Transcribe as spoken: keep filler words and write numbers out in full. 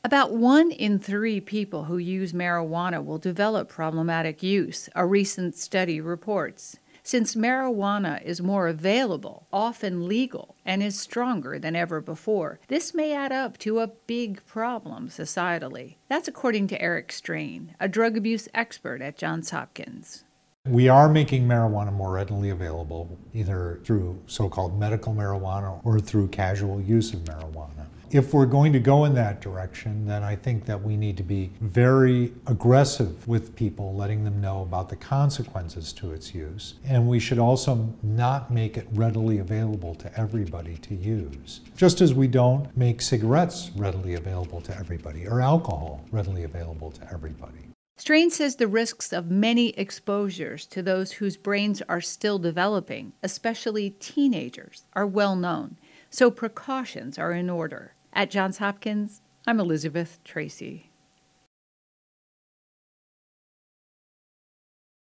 About one in three people who use marijuana will develop problematic use, a recent study reports. Since marijuana is more available, often legal, and is stronger than ever before, this may add up to a big problem societally. That's according to Eric Strain, a drug abuse expert at Johns Hopkins. We are making marijuana more readily available, either through so-called medical marijuana or through casual use of marijuana. If we're going to go in that direction, then I think that we need to be very aggressive with people, letting them know about the consequences to its use. And we should also not make it readily available to everybody to use. Just as we don't make cigarettes readily available to everybody or alcohol readily available to everybody. Strain says the risks of many exposures to those whose brains are still developing, especially teenagers, are well known, so precautions are in order. At Johns Hopkins, I'm Elizabeth Tracy.